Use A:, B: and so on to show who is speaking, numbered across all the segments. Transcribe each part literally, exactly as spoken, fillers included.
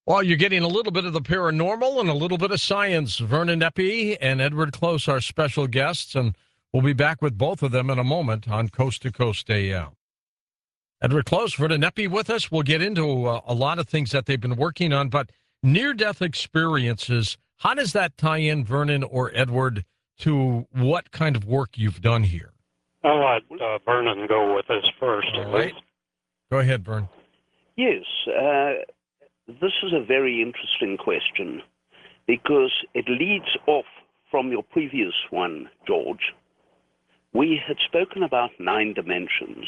A: Well, you're getting a little bit of the paranormal and a little bit of science. Vernon Eppie and Edward Close are special guests, and we'll be back with both of them in a moment on Coast to Coast A M. Edward Close, Vernon Eppie with us. We'll get into uh, a lot of things that they've been working on, but near-death experiences, how does that tie in, Vernon or Edward, to what kind of work you've done here?
B: I'll let uh, Vernon go with us first.
A: All right. Go ahead, Vern.
C: Yes, uh, this is a very interesting question because it leads off from your previous one, George. We had spoken about nine dimensions,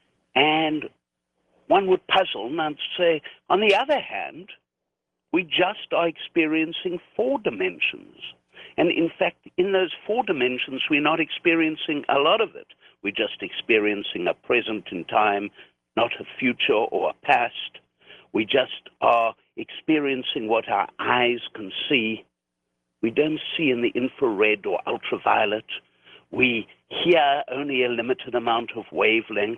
C: and one would puzzle and say, on the other hand, we just are experiencing four dimensions. And in fact, in those four dimensions, we're not experiencing a lot of it. We're just experiencing a present in time, not a future or a past. We just are experiencing what our eyes can see. We don't see in the infrared or ultraviolet. We hear only a limited amount of wavelengths.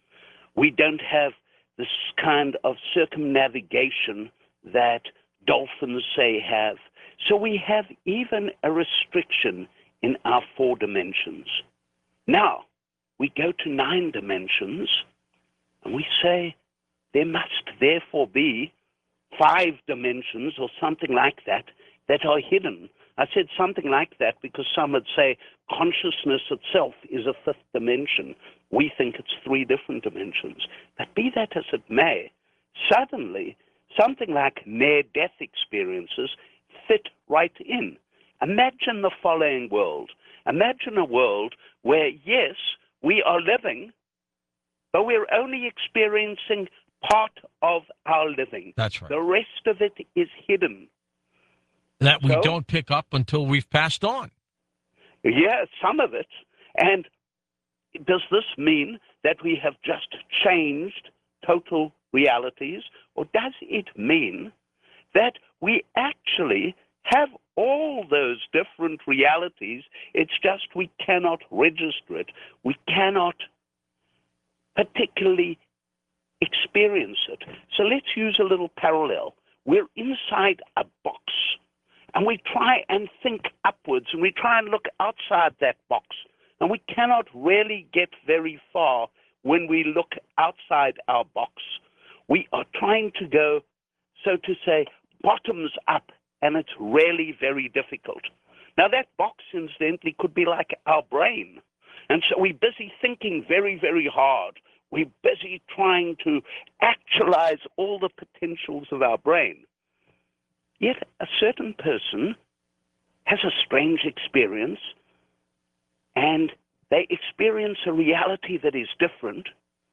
C: We don't have this kind of circumnavigation that dolphins, say, have. So we have even a restriction in our four dimensions. Now, we go to nine dimensions, and we say there must therefore be five dimensions or something like that that are hidden. I said something like that because some would say consciousness itself is a fifth dimension. We think it's three different dimensions. But be that as it may, suddenly something like near-death experiences fit right in. Imagine the following world. Imagine a world where, yes, we are living, but we're only experiencing part of our living.
A: That's right.
C: The rest of it is hidden.
A: That we
C: So,
A: don't pick up until we've passed on.
C: Yeah, some of it. And does this mean that we have just changed total realities, or does it mean that we actually have all those different realities? It's just we cannot register it. We cannot particularly experience it. So let's use a little parallel. We're inside a box, and we try and think upwards, and we try and look outside that box, and we cannot really get very far when we look outside our box. We are trying to go, so to say, bottoms up, and it's really very difficult. Now, that box, incidentally, could be like our brain. And so we're busy thinking very, very hard. We're busy trying to actualize all the potentials of our brain. Yet a certain person has a strange experience, and they experience a reality that is different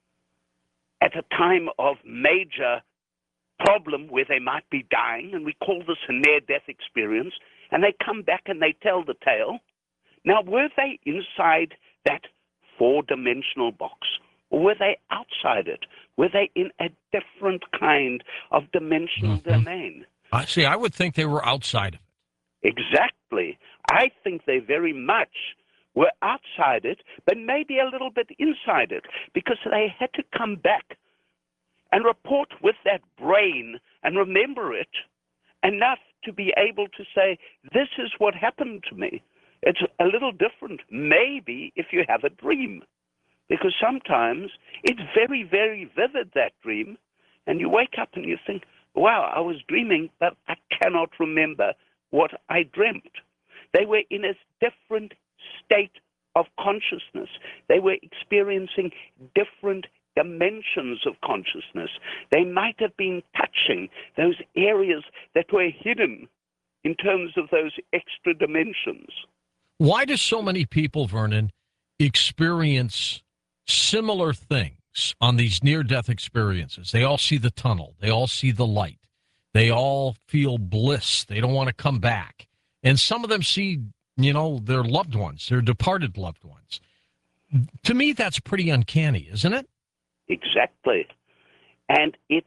C: at a time of major problem where they might be dying, and we call this a near-death experience, and they come back and they tell the tale. Now, were they inside that four-dimensional box, or were they outside it? Were they in a different kind of dimensional
A: Mm-hmm.
C: domain?
A: I see. I would think they were outside of it.
C: Exactly. I think they very much were outside it, but maybe a little bit inside it, because they had to come back and report with that brain and remember it enough to be able to say, this is what happened to me. It's a little different, maybe, if you have a dream, because sometimes it's very, very vivid, that dream, and you wake up and you think, wow, I was dreaming, but I cannot remember what I dreamt. They were in a different state of consciousness. They were experiencing different dimensions of consciousness. They might have been touching those areas that were hidden in terms of those extra dimensions.
A: Why do so many people, Vernon, experience similar things on these near-death experiences? They all see the tunnel. They all see the light. They all feel bliss. They don't want to come back. And some of them see, you know, their loved ones, their departed loved ones. To me, that's pretty uncanny, isn't it?
C: Exactly. And it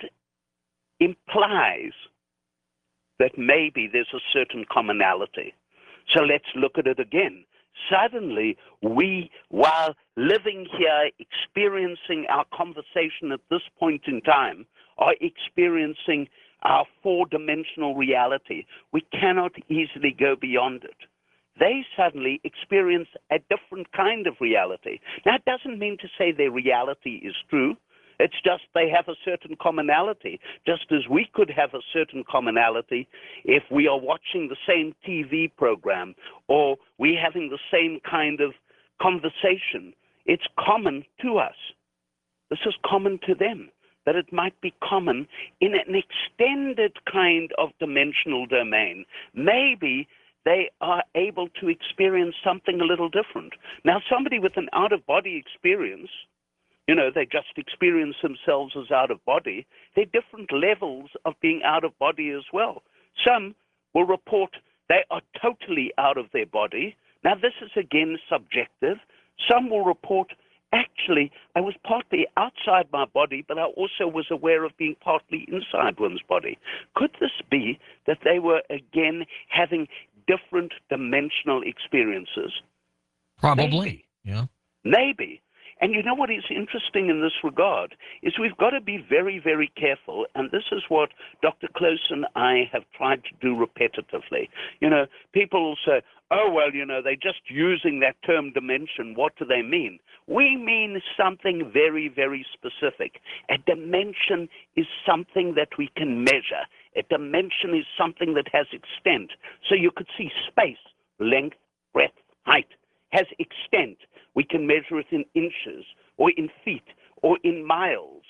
C: implies that maybe there's a certain commonality. So let's look at it again. Suddenly, we, while living here, experiencing our conversation at this point in time, are experiencing our four-dimensional reality. We cannot easily go beyond it. They suddenly experience a different kind of reality. Now, it doesn't mean to say their reality is true. It's just they have a certain commonality, just as we could have a certain commonality if we are watching the same T V program or we having the same kind of conversation. It's common to us. This is common to them, that it might be common in an extended kind of dimensional domain. Maybe they are able to experience something a little different. Now, somebody with an out-of-body experience, you know, they just experience themselves as out of body. There are different levels of being out of body as well. Some will report they are totally out of their body. Now, this is again subjective. Some will report, actually, I was partly outside my body, but I also was aware of being partly inside one's body. Could this be that they were again having different dimensional experiences?
A: Probably.
C: Maybe.
A: Yeah.
C: Maybe. And you know what is interesting in this regard is we've got to be very, very careful, and this is what Doctor Close and I have tried to do repetitively. You know, people will say, oh, well, you know, they're just using that term dimension. What do they mean? We mean something very, very specific. A dimension is something that we can measure. A dimension is something that has extent. So you could see space, length, breadth, height, has extent. We can measure it in inches or in feet or in miles.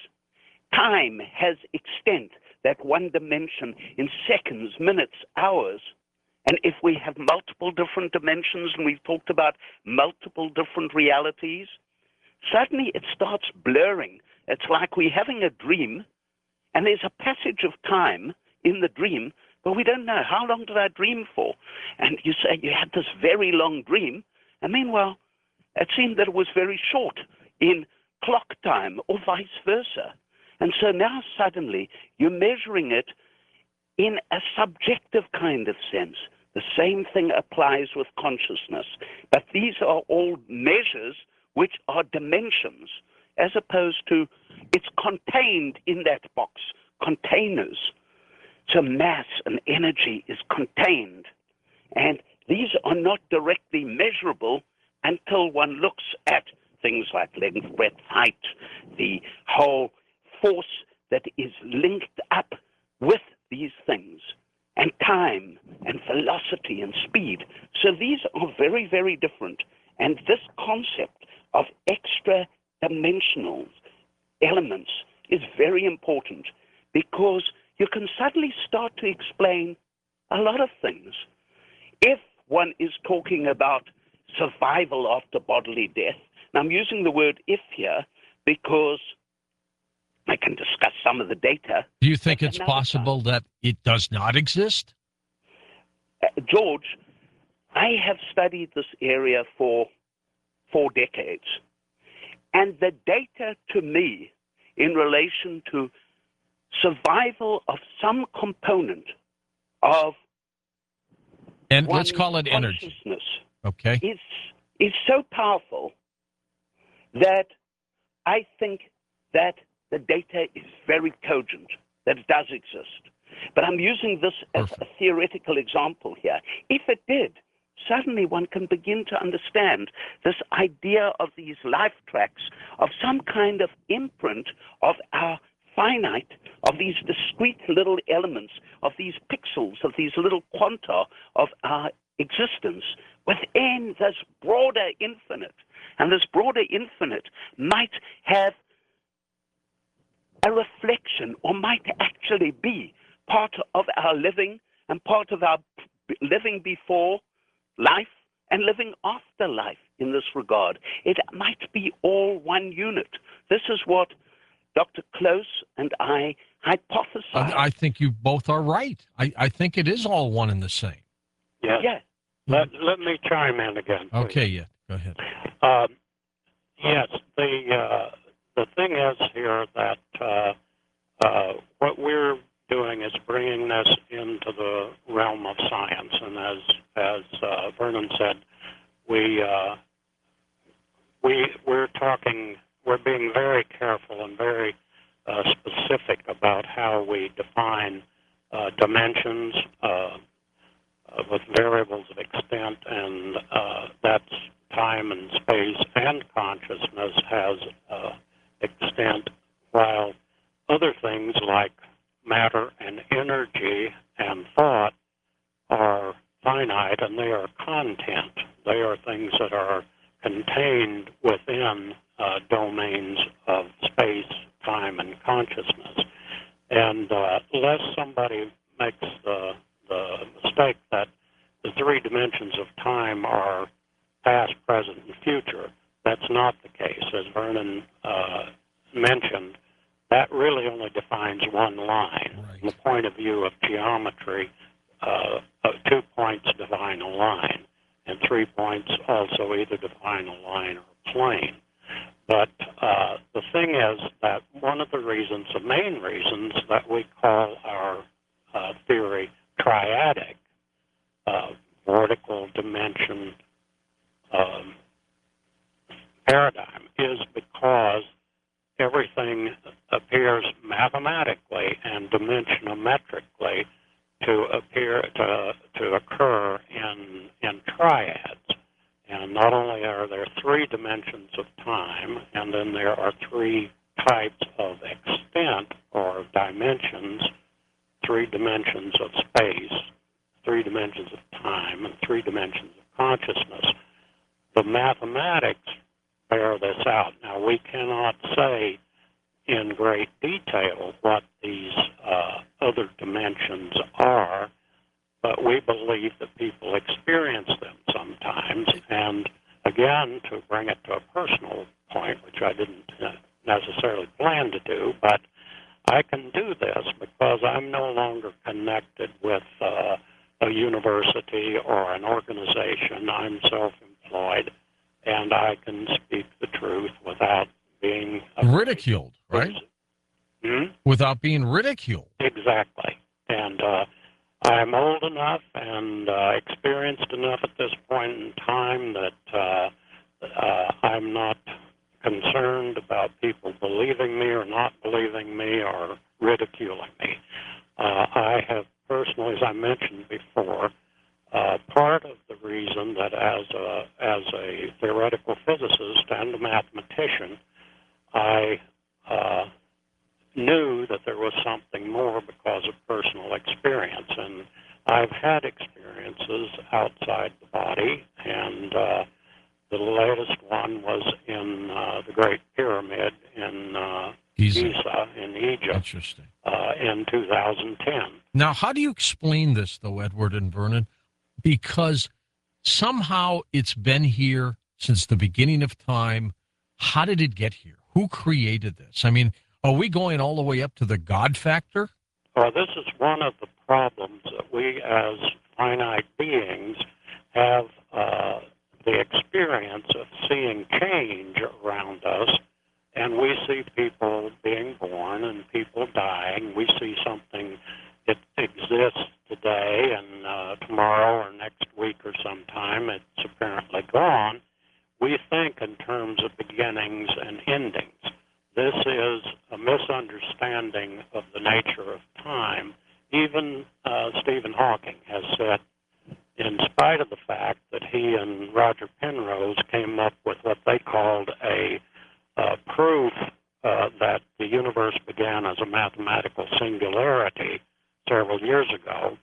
C: Time has extent, that one dimension in seconds, minutes, hours. And if we have multiple different dimensions, and we've talked about multiple different realities, suddenly it starts blurring. It's like we're having a dream, and there's a passage of time in the dream, but we don't know how long did I dream for. And you say you had this very long dream, and meanwhile, it seemed that it was very short in clock time or vice versa. And so now suddenly you're measuring it in a subjective kind of sense. The same thing applies with consciousness. But these are all measures which are dimensions, as opposed to it's contained in that box, containers. So mass and energy is contained. And these are not directly measurable until one looks at things like length, breadth, height, the whole force that is linked up with these things, and time, and velocity, and speed. So these are very, very different. And this concept of extra-dimensional elements is very important because you can suddenly start to explain a lot of things. If one is talking about survival after bodily death. Now, I'm using the word if here because I can discuss some of the data.
A: Do you think it's possible that it does not exist?
C: Uh, George, I have studied this area for four decades. And the data to me in relation to survival of some component of
A: and let's call it energy. Okay.
C: Is, is so powerful that I think that the data is very cogent, that it does exist. But I'm using this as Perfect. a theoretical example here. If it did, suddenly one can begin to understand this idea of these life tracks, of some kind of imprint of our finite, of these discrete little elements, of these pixels, of these little quanta of our existence within this broader infinite. And this broader infinite might have a reflection or might actually be part of our living and part of our living before life and living after life in this regard. It might be all one unit. This is what Doctor Close and I hypothesize.
A: I, I think you both are right. I, I think it is all one and the same.
B: Yeah.
C: Yeah.
B: Let, let me chime in again, please.
A: Okay, yeah, go ahead.
B: Um, yes, the uh, the thing is here that uh, uh, what we're doing is bringing this into the realm of science, and as as uh, Vernon said, we uh, we we're talking, we're being very careful and very uh, specific about how we define uh, dimensions uh, uh, with variables of extent, and uh, that's time and space, and consciousness has uh, extent, while other things like matter and energy and thought are finite, and they are content. They are things that are contained within uh, domains of space, time, and consciousness. And uh, unless somebody makes the, the mistake that the three dimensions of time are past, present, and future, that's not the case. As Vernon uh, mentioned, that really only defines one line.
A: Right.
B: From the point of view of geometry, uh, uh, two points define a line, and three points also either define a line or a plane. But uh, the thing is that one of the reasons, the main reasons that we call our uh, theory triadic, uh, vertical dimension um, paradigm, is because everything appears mathematically and dimensionometrically to appear to to occur in in triads. And not only are there three dimensions of time, and then there are three types of extent or dimensions, three dimensions of space, three dimensions of time, and three dimensions of consciousness. The mathematics bear this out. Now, we cannot say in great detail what these uh, other dimensions are, but we believe that people experience them sometimes. And again, to bring it to a personal point, which I didn't necessarily plan to do, but I can do this because I'm no longer connected with uh, a university or an organization. I'm self-employed, and I can speak the truth without being
A: ridiculed, right?
B: Hmm?
A: Without being ridiculed.
B: Exactly. And uh, I'm old enough and uh, experienced enough at this point in time that uh, uh, I'm not concerned about people believing me or not believing me or ridiculing me. Uh, I have personally, as I mentioned before, uh, part of the reason that as a, as a theoretical physicist and a mathematician, I uh, knew that there was something more because of personal experience. And I've had experiences outside the body, and uh, the latest one was in uh, the Great Pyramid in uh,
A: Giza.
B: Giza in Egypt
A: Interesting.
B: uh, in two thousand ten.
A: Now, how do you explain this, though, Edward and Vernon? Because somehow it's been here since the beginning of time. How did it get here? Who created this? I mean, are we going all the way up to the God factor?
B: Well, this is one of the problems that we as finite beings have uh, the experience of seeing change around us, and we see people being born and people dying. We see something that exists today, and uh, tomorrow or next week or sometime it's apparently gone. We think in terms of beginnings and endings. This is a misunderstanding of the nature of time. Even uh, Stephen Hawking has said, in spite of the fact that he and Roger Penrose came up with what they called a uh, proof uh, that the universe began as a mathematical singularity several years ago,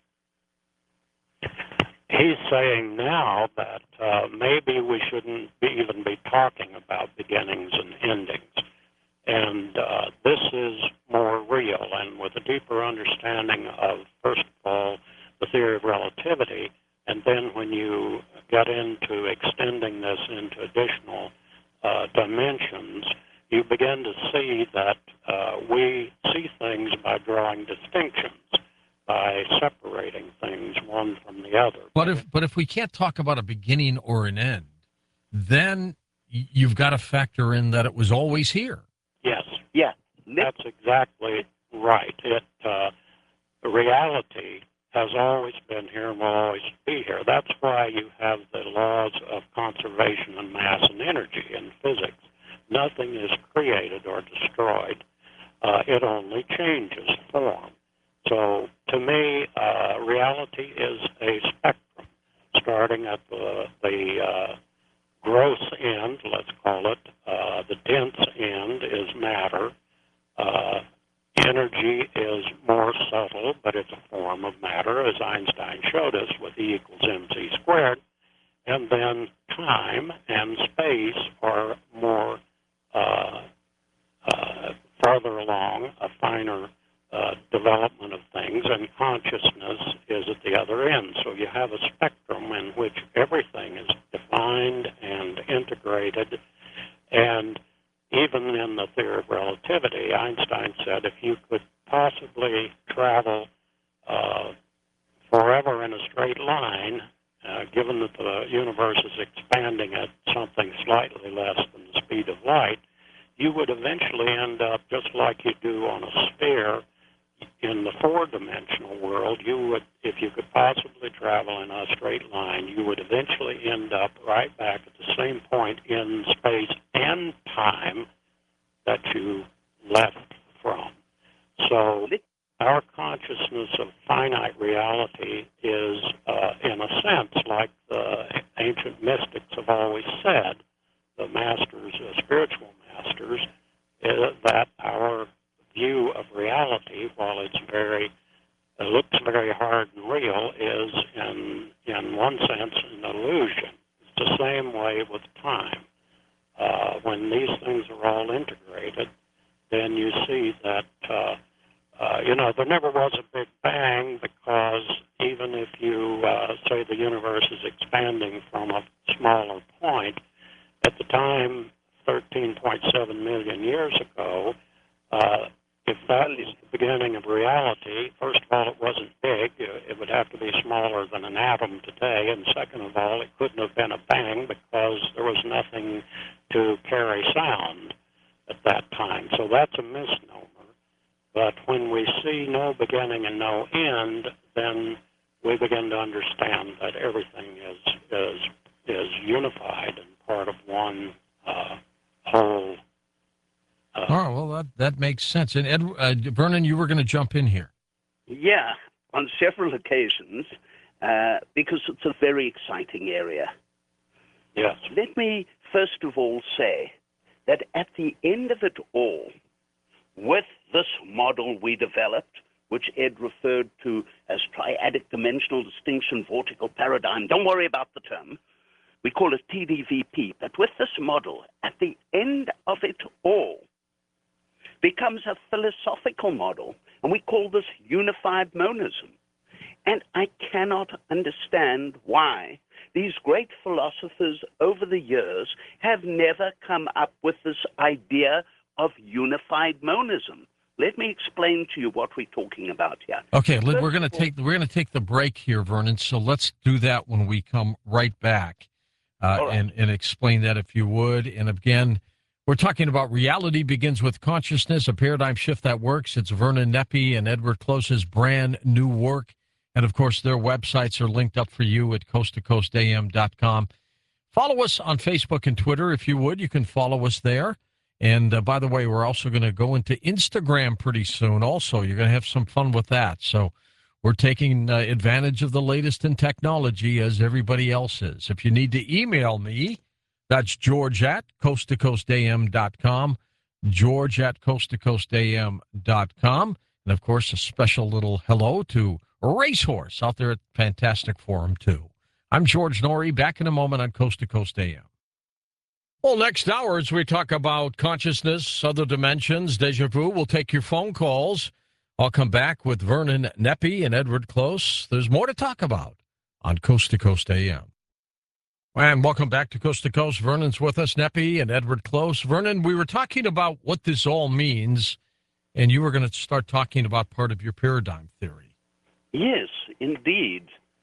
B: he's saying now that uh, maybe we shouldn't be even be talking about beginnings and endings. And uh, this is more real, and with a deeper understanding of, first of all, the theory of relativity, and then when you get into extending this into additional uh, dimensions, you begin to see that uh, we see things by drawing distinctions, by separating things one from the other.
A: But if but if we can't talk about a beginning or an end, then y- you've got to factor in that it was always here.
B: Yes,
C: Yeah.
B: that's exactly right. It uh, reality has always been here and will always be here. That's why you have the laws of conservation and mass and energy in physics. Nothing is created or destroyed. Uh, it only changes form. So to me, uh, reality is a spectrum, starting at the, the uh, gross end, let's call it. Uh, the dense end is matter. Uh, energy is more subtle, but it's a form of matter, as Einstein showed us with E equals mc squared. And then time and space are more uh, uh, farther along, a finer uh, development of things, and consciousness is at the other end. So you have a spectrum in which everything is defined and integrated. And even in the theory of relativity, Einstein said if you could possibly travel uh, forever in a straight line, uh, given that the universe is expanding at something slightly less than the speed of light, you would eventually end up just like you do on a sphere in the four-dimensional world. You would, if you could possibly travel in a straight line, you would eventually end up right back at the same point in space and time that you left from. So our consciousness of finite reality is, uh, in a sense, like the ancient mystics have always said, the masters, uh, spiritual masters, uh, that our view of reality, while it's very, it looks very hard and real, is in in one sense an illusion. It's the same way with time. Uh, when these things are all integrated, then you see that uh, uh, you know there never was a Big Bang, because even if you uh, say the universe is expanding from a smaller point, at the time, thirteen point seven million years ago, uh, if that is the beginning of reality, first of all, it wasn't big. It would have to be smaller than an atom today. And second of all, it couldn't have been a bang because there was nothing to carry sound at that time. So that's a misnomer. But when we see no beginning and no end, then we begin to understand that everything is is is unified and part of one uh, whole. Uh,
A: All right, well, that, that makes sense. And Ed, uh, Vernon, you were going to jump in here.
C: Yeah, on several occasions, uh, because it's a very exciting area.
B: yes.
C: Let me first of all say that at the end of it all, with this model we developed, which Ed referred to as triadic dimensional distinction vortical paradigm, don't worry about the term, we call it T D V P, but with this model, at the end of it all, becomes a philosophical model, and we call this unified monism. And I cannot understand why these great philosophers over the years have never come up with this idea of unified monism. Let me explain to you what we're talking about here.
A: Okay, we're going to take we're going to take the break here, Vernon. So let's do that when we come right back, uh,
C: right.
A: and and explain that if you would. And again, we're talking about Reality Begins with Consciousness, a paradigm shift that works. It's Vernon Nepi and Edward Close's brand new work. And, of course, their websites are linked up for you at coast to coast a m dot com. Follow us on Facebook and Twitter, if you would. You can follow us there. And, uh, by the way, we're also going to go into Instagram pretty soon also. You're going to have some fun with that. So we're taking uh, advantage of the latest in technology, as everybody else is. If you need to email me, that's George at coast to coast a m dot com, George at coast to coast a m dot com. And, of course, a special little hello to Racehorse out there at Fantastic Forum, too. I'm George Norrie, back in a moment on Coast to Coast A M. Well, next hour, as we talk about consciousness, other dimensions, deja vu, we'll take your phone calls. I'll come back with Vernon Nepi and Edward Close. There's more to talk about on Coast to Coast A M. And welcome back to Coast to Coast. Vernon's with us, Nepi and Edward Close. Vernon, we were talking about what this all means, and you were going to start talking about part of your paradigm theory.
C: Yes, indeed.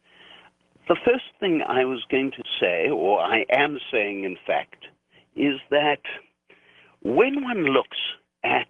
C: The first thing I was going to say, or I am saying, in fact, is that when one looks at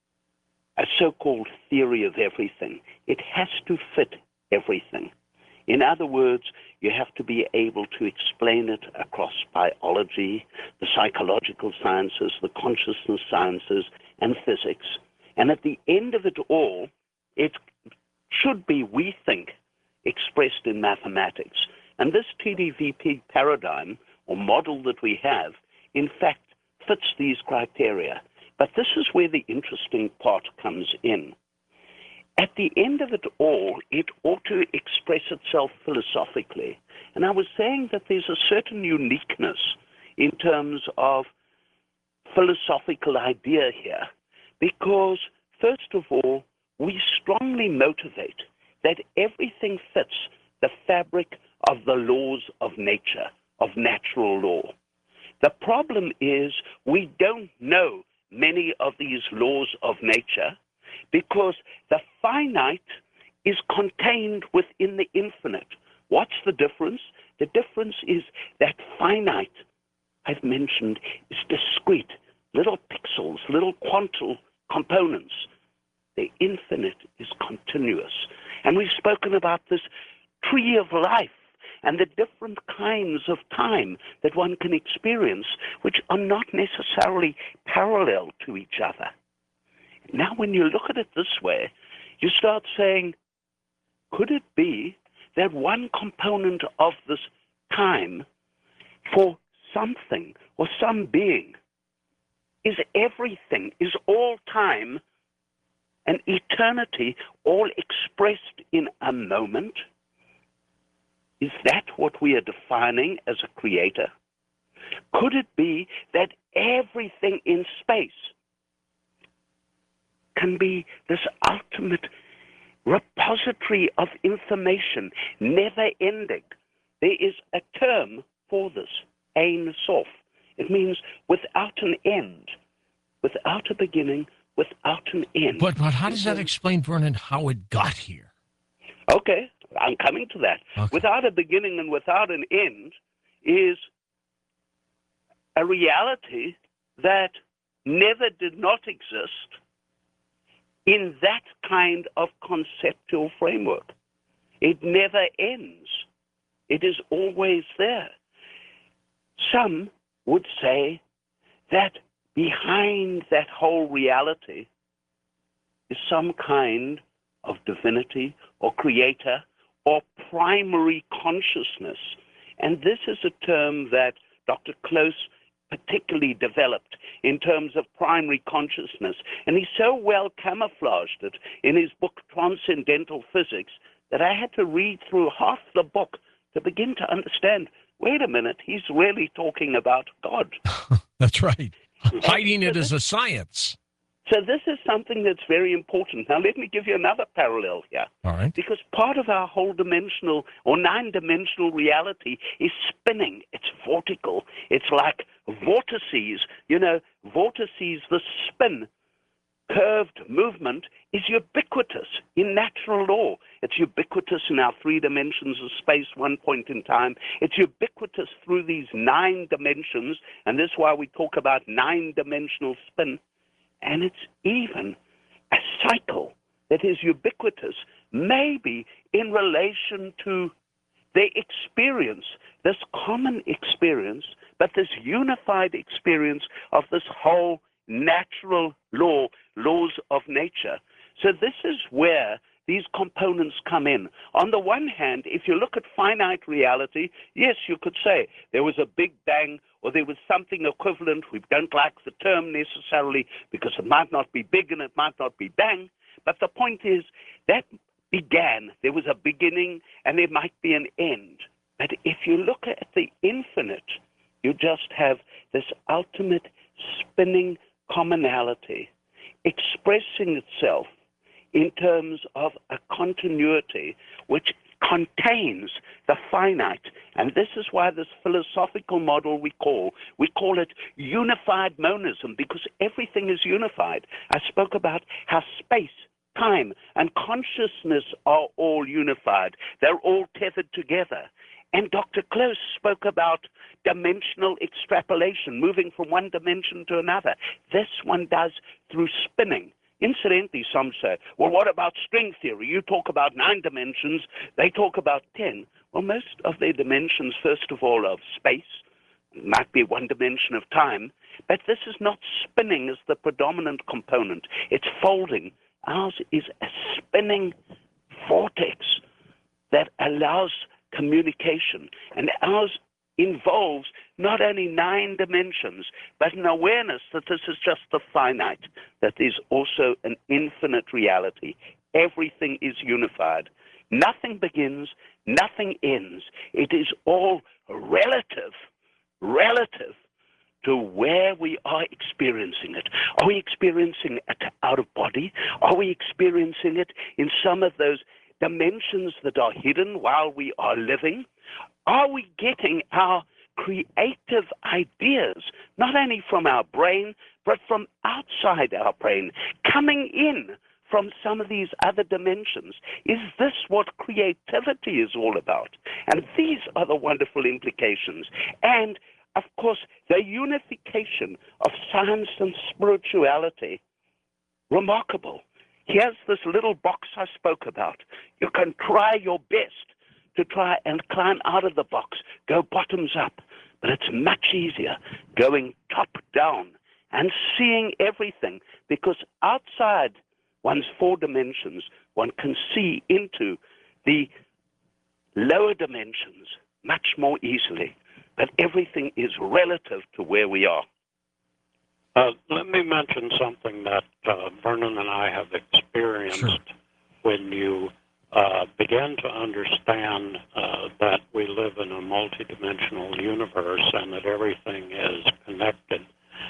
C: a so-called theory of everything, it has to fit everything. In other words, you have to be able to explain it across biology, the psychological sciences, the consciousness sciences, and physics. And at the end of it all, it should be, we think, expressed in mathematics. And this T D V P paradigm or model that we have, in fact, fits these criteria. But this is where the interesting part comes in. At the end of it all, it ought to express itself philosophically. And I was saying that there's a certain uniqueness in terms of philosophical idea here, because, first of all, we strongly motivate that everything fits the fabric of the laws of nature, of natural law. The problem is we don't know many of these laws of nature because the finite is contained within the infinite. What's the difference? The difference is that finite, I've mentioned, is discrete, little pixels, little quantum components. The infinite is continuous. And we've spoken about this tree of life and the different kinds of time that one can experience, which are not necessarily parallel to each other. Now, when you look at it this way, you start saying, could it be that one component of this time for something or some being is everything, is all time and eternity, all expressed in a moment? Is that what we are defining as a creator? Could it be that everything in space can be this ultimate repository of information, never ending? There is a term for this, Ein Sof. It means without an end, without a beginning, without an end.
A: But, but how does that explain, Vernon, how it got here?
C: Okay, I'm coming to that.
A: Okay.
C: Without a beginning and without an end is a reality that never did not exist in that kind of conceptual framework. It never ends. It is always there. Some would say that behind that whole reality is some kind of divinity or creator or primary consciousness. And this is a term that Doctor Close particularly developed in terms of primary consciousness. And he so well camouflaged it in his book Transcendental Physics that I had to read through half the book to begin to understand, wait a minute, he's really talking about God.
A: That's right. Hiding it as a science.
C: So this is something that's very important. Now, let me give you another parallel here.
A: All right.
C: Because part of our whole dimensional or nine-dimensional reality is spinning. It's vortical. It's like vortices. You know, vortices, the spin, curved movement is ubiquitous in natural law. It's ubiquitous in our three dimensions of space, one point in time. It's ubiquitous through these nine dimensions, and this is why we talk about nine-dimensional spin. And it's even a cycle that is ubiquitous, maybe in relation to the experience, this common experience, but this unified experience of this whole natural law, laws of nature. So this is where these components come in. On the one hand, if you look at finite reality, yes, you could say there was a big bang or there was something equivalent. We don't like the term necessarily because it might not be big and it might not be bang. But the point is that began. There was a beginning and there might be an end. But if you look at the infinite, you just have this ultimate spinning commonality expressing itself in terms of a continuity which contains the finite. And this is why this philosophical model we call, we call it unified monism, because everything is unified. I spoke about how space, time, and consciousness are all unified. They're all tethered together. And Doctor Close spoke about dimensional extrapolation, moving from one dimension to another. This one does through spinning. Incidentally, some say, well, what about string theory? You talk about nine dimensions, they talk about ten. Well, most of their dimensions, first of all, of space, might be one dimension of time, but this is not spinning as the predominant component. It's folding. Ours is a spinning vortex that allows communication. And ours involves not only nine dimensions, but an awareness that this is just the finite, that there's also an infinite reality. Everything is unified. Nothing begins, nothing ends. It is all relative, relative to where we are experiencing it. Are we experiencing it out of body? Are we experiencing it in some of those dimensions that are hidden while we are living? Are we getting our creative ideas, not only from our brain, but from outside our brain, coming in from some of these other dimensions? Is this what creativity is all about? And these are the wonderful implications. And, of course, the unification of science and spirituality, remarkable. Here's this little box I spoke about. You can try your best to try and climb out of the box, go bottoms up, but it's much easier going top down and seeing everything, because outside one's four dimensions, one can see into the lower dimensions much more easily, but everything is relative to where we are.
B: Uh, let me mention something that uh, Vernon and I have experienced.
A: Sure.
B: When you uh, begin to understand uh, that we live in a multidimensional universe and that everything is connected,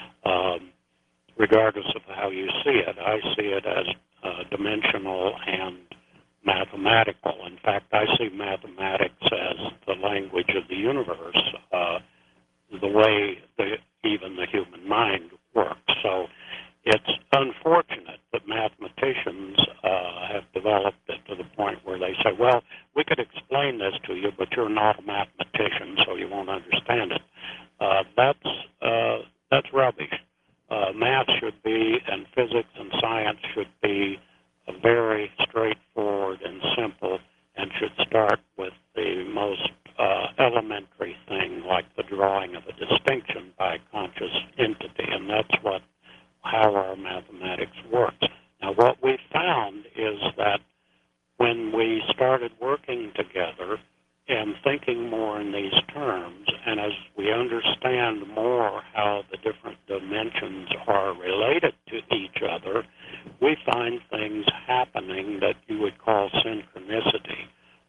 B: um, regardless of how you see it. I see it as uh, dimensional and mathematical. In fact, I see mathematics as the language of the universe, uh, the way the, even the human mind works. So it's unfortunate that mathematicians uh, have developed it to the point where they say, well, we could explain this to you, but you're not a mathematician, so you won't understand it. Uh, that's, uh, that's rubbish. Uh, math should be, and physics and science should be uh, very straightforward and simple, and should start with the most uh, elementary thing, like the drawing of a distinction by a conscious entity, and that's what how our mathematics works. Now, what we found is that when we started working together and thinking more in these terms, and as we understand more how the different dimensions are related to each other, we find things happening that you would call synchronicity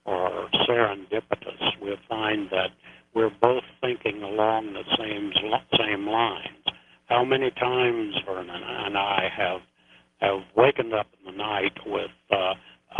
B: or serendipitous. We find that we're both thinking along the same same lines. How many times Vernon and I have have wakened up in the night with uh,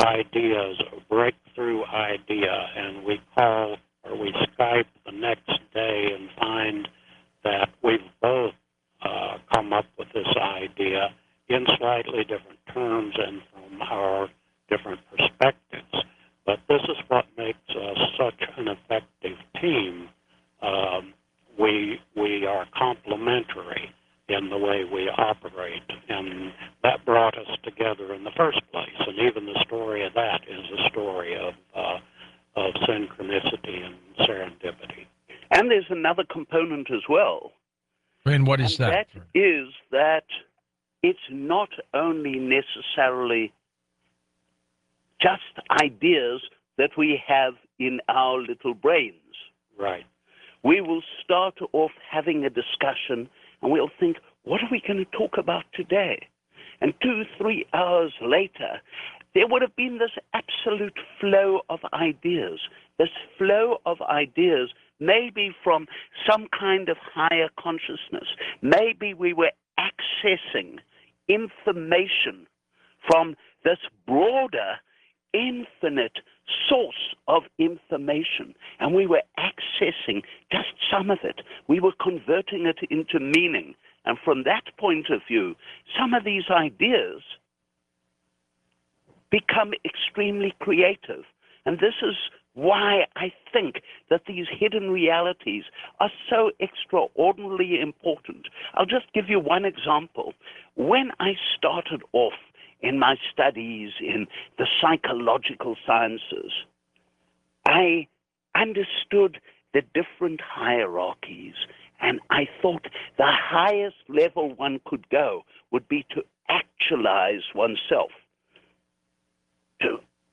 B: ideas, a breakthrough idea, and we call or we Skype the next day and find that we've both uh, come up with this idea in slightly different terms and from our different perspectives. But this is what makes us such an effective team. Um, we we are complementary in the way we operate, and that brought us together in the first place. And even the story of that is a story of uh, of synchronicity and serendipity.
C: And there's another component as well.
A: And what is
C: and
A: that?
C: That is that it's not only necessarily just ideas that we have in our little brains.
B: Right.
C: We will start off having a discussion, and we'll think, what are we going to talk about today? And two, three hours later, there would have been this absolute flow of ideas. This flow of ideas, maybe from some kind of higher consciousness. Maybe we were accessing information from this broader, infinite source of information, and we were accessing just some of it. We were converting it into meaning. And from that point of view, some of these ideas become extremely creative. And this is why I think that these hidden realities are so extraordinarily important. I'll just give you one example. When I started off in my studies in the psychological sciences, I understood the different hierarchies, and I thought the highest level one could go would be to actualize oneself, to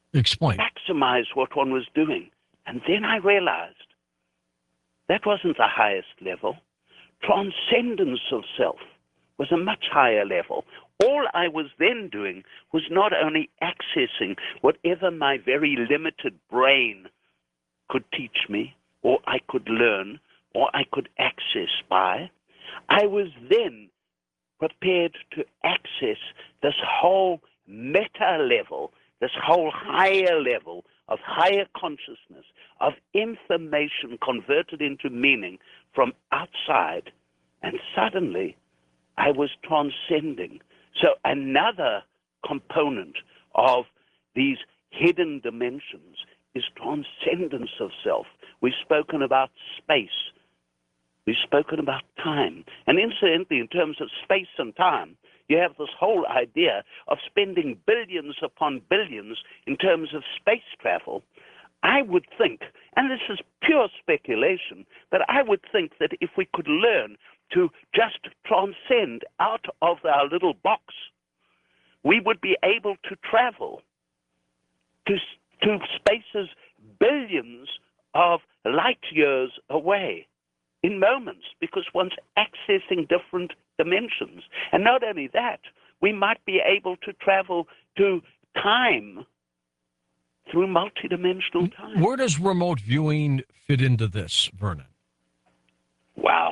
A: Explain.
C: maximize what one was doing. And then I realized that wasn't the highest level. Transcendence of self was a much higher level. All I was then doing was not only accessing whatever my very limited brain could teach me, or I could learn, or I could access by, I was then prepared to access this whole meta level, this whole higher level of higher consciousness, of information converted into meaning from outside. And suddenly, I was transcending. So another component of these hidden dimensions is transcendence of self. We've spoken about space. We've spoken about time. And incidentally, in terms of space and time, you have this whole idea of spending billions upon billions in terms of space travel. I would think, and this is pure speculation, but I would think that if we could learn to just transcend out of our little box, we would be able to travel to, to spaces billions of light years away in moments, because one's accessing different dimensions. And not only that, we might be able to travel to time through multidimensional time.
A: Where does remote viewing fit into this, Vernon?
C: Wow.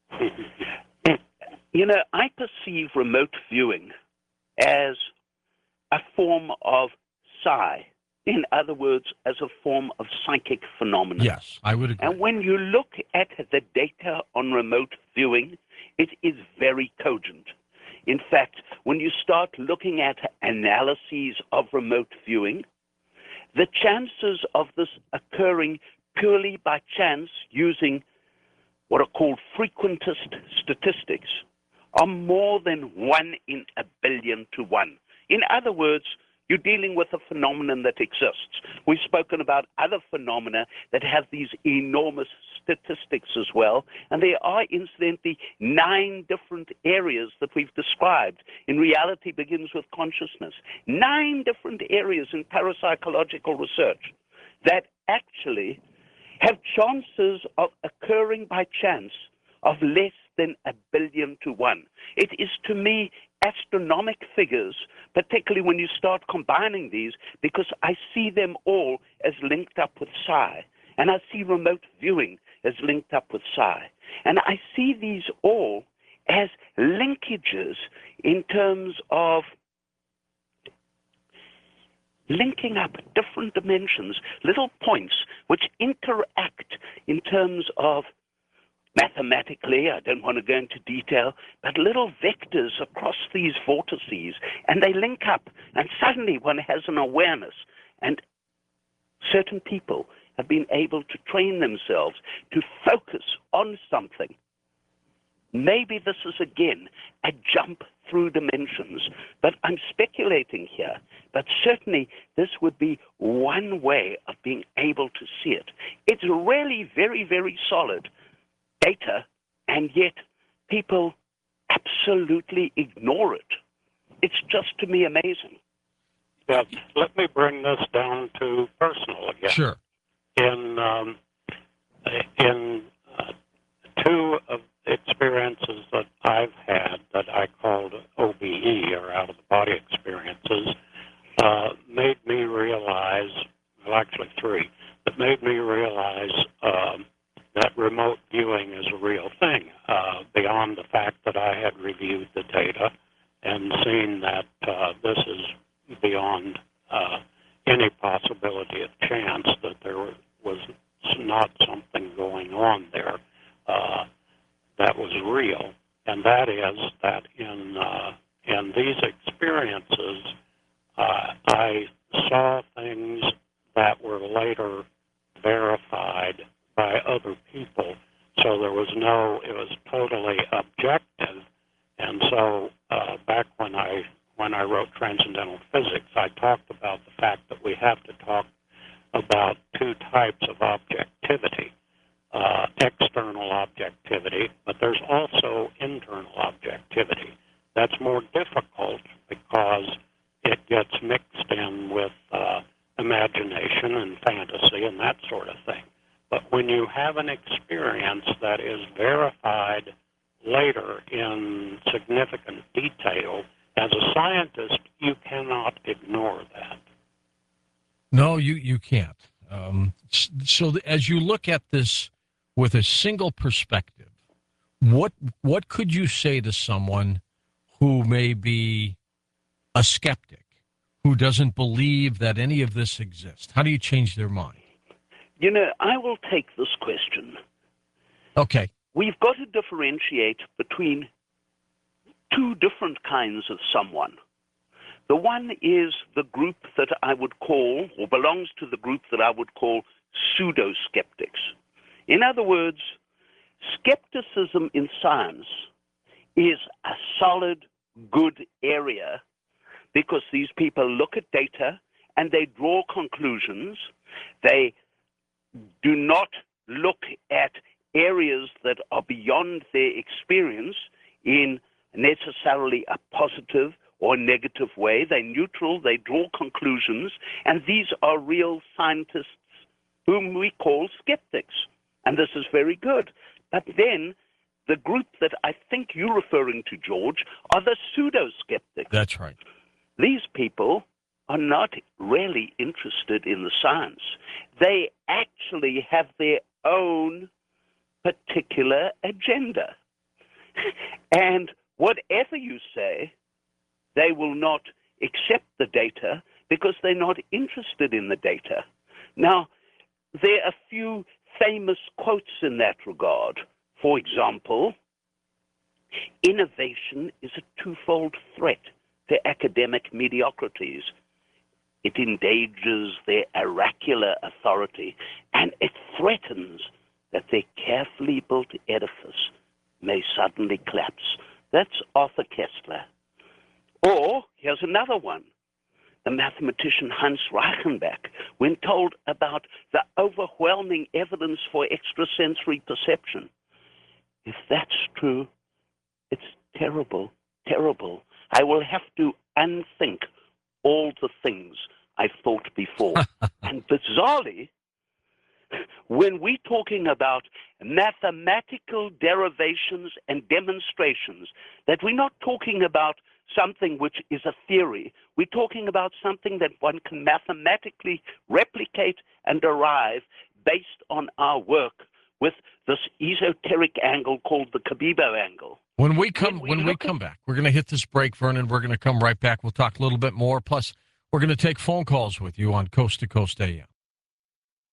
C: You know, I perceive remote viewing as a form of psi. In other words, as a form of psychic phenomenon.
A: Yes, I would agree.
C: And when you look at the data on remote viewing, it is very cogent. In fact, when you start looking at analyses of remote viewing, the chances of this occurring purely by chance using what are called frequentist statistics are more than one in a billion to one. In other words, you're dealing with a phenomenon that exists. We've spoken about other phenomena that have these enormous statistics as well, and there are, incidentally, nine different areas that we've described. In Reality Begins with Consciousness. Nine different areas in parapsychological research that actually have chances of occurring by chance of less than a billion to one. It is, to me, astronomical figures, particularly when you start combining these, because I see them all as linked up with psi. And I see remote viewing as linked up with psi. And I see these all as linkages in terms of linking up different dimensions, little points which interact in terms of mathematically, I don't want to go into detail, but little vectors across these vortices, and they link up, and suddenly one has an awareness. And certain people have been able to train themselves to focus on something. Maybe this is, again, a jump through dimensions, but I'm speculating here. But certainly this would be one way of being able to see it. It's really very, very solid data, and yet people absolutely ignore it. It's just, to me, amazing.
B: Yeah, let me bring this down to personal again.
A: Sure.
B: In um, in uh, two of the experiences that I've had that I called O B E, or out of the body experiences, uh, made me realize, well, actually three, that made me realize um, that remote viewing is a real thing, uh, beyond the fact that I had reviewed the data and seen that uh, this is beyond uh, any possibility of chance, that there was not something going on there uh, that was real. And that is that in, uh, in these experiences, uh, I saw things that were later verified by other people. So there was no, it was totally objective. And so uh, back when I when I wrote Transcendental Physics, I talked about the fact that we have to talk about two types of objectivity. Uh, external objectivity, but there's also internal objectivity. That's more difficult because it gets mixed in with uh, fiction and fantasy and that sort of thing. But when you have an experience that is verified later in significant detail, as a scientist, you cannot ignore that.
A: No, you, you can't. Um, so as you look at this with a single perspective, what what could you say to someone who may be a skeptic, who doesn't believe that any of this exists? How do you change their mind?
C: You know, I will take this question.
A: Okay.
C: We've got to differentiate between two different kinds of someone. The one is the group that I would call, or belongs to the group that I would call pseudo-skeptics. In other words, skepticism in science is a solid, good area because these people look at data and they draw conclusions. They do not look at areas that are beyond their experience in necessarily a positive or negative way. They're neutral, they draw conclusions, and these are real scientists whom we call skeptics. And this is very good. But then the group that I think you're referring to, George, are the pseudo-skeptics.
A: That's right.
C: These people are not really interested in the science. They actually have their own particular agenda. And whatever you say, they will not accept the data because they're not interested in the data. Now, there are a few famous quotes in that regard. For example, innovation is a twofold threat to academic mediocrities. It endangers their oracular authority, and it threatens that their carefully built edifice may suddenly collapse. That's Arthur Koestler. Or, here's another one. The mathematician Hans Reichenbach, when told about the overwhelming evidence for extrasensory perception. If that's true, it's terrible, terrible. I will have to unthink all the things I thought before. And bizarrely, when we're talking about mathematical derivations and demonstrations, that we're not talking about something which is a theory. We're talking about something that one can mathematically replicate and derive based on our work with this esoteric angle called the Cabibbo angle.
A: When we come
C: When we
A: when we
C: look
A: come back, we're going to hit this break, Vernon. We're going to come right back. We'll talk a little bit more. Plus, we're going to take phone calls with you on Coast to Coast A M.